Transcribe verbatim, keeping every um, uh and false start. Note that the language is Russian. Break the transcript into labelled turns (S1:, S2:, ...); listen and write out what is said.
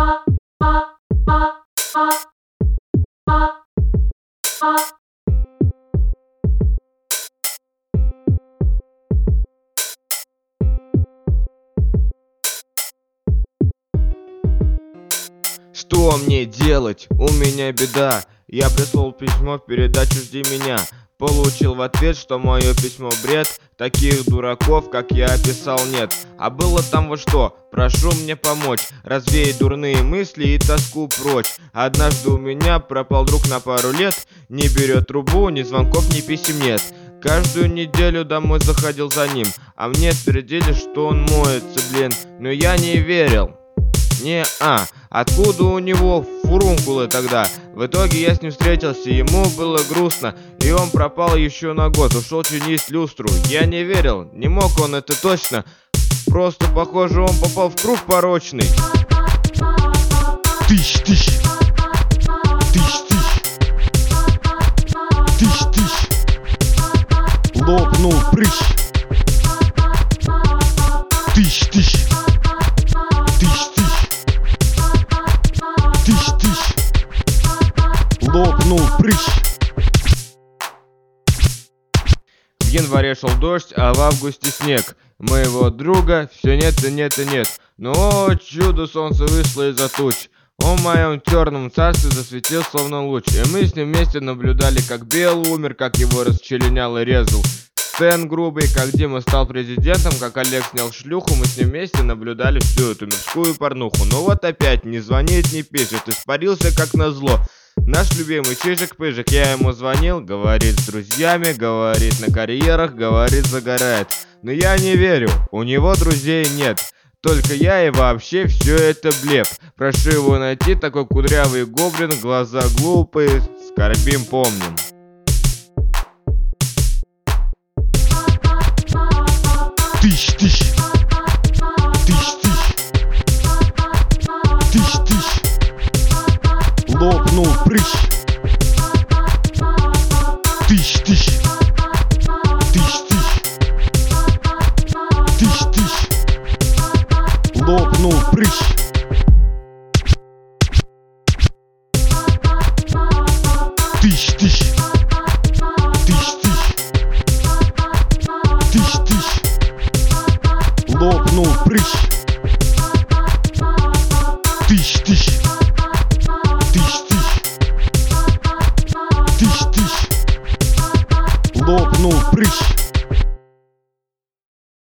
S1: Что мне делать? У меня беда. Я прислал письмо в передачу «Жди меня». Получил в ответ, что мое письмо бред. Таких дураков, как я описал, нет. А было там вот что: прошу мне помочь развеять дурные мысли и тоску прочь. Однажды у меня пропал друг на пару лет. Не берет трубу, ни звонков, ни писем нет. Каждую неделю домой заходил за ним, а мне твердили, что он моется, блин. Но я не верил. Не-а, откуда у него фурункулы тогда? В итоге я с ним встретился, ему было грустно, и он пропал еще на год, ушел чинить люстру. Я не верил, не мог он это точно. Просто, похоже, он попал в круг порочный.
S2: Тыщ, тыщ. Тыщ, тыщ. Тыщ, тыщ. Лопнул прыщ. Тыщ, тыщ. Тыщ, тыщ. Тыщ, тыщ. Лопнул прыщ.
S1: В январе шел дождь, а в августе снег. Моего друга все нет и нет и нет. Но о, чудо, солнце вышло из-за туч. Он в моем черном царстве засветил словно луч. И мы с ним вместе наблюдали, как Бел умер, как его расчленял и резал Стэн грубый, как Дима стал президентом, как Олег снял шлюху. Мы с ним вместе наблюдали всю эту мирскую порнуху. Но вот опять не звонит, не пишет, испарился как назло наш любимый Чижик-Пыжик. Я ему звонил, говорит, с друзьями, говорит, на карьерах, говорит, загорает. Но я не верю, у него друзей нет. Только я и вообще все это блеф. Прошу его найти, такой кудрявый гоблин, глаза глупые, скорбим помним.
S2: Тыщ, тыщ. Тыщ, тыщ. Тыщ, тыщ. Лопнул прыщ. Тыщ, тыщ. Тыщ, тыщ. Тыщ, тыщ. Лопнул прыщ. Тыщ, тыщ. Тыщ, тыщ. Тыщ, тыщ. Лопнул прыщ. Тыщ, тыщ.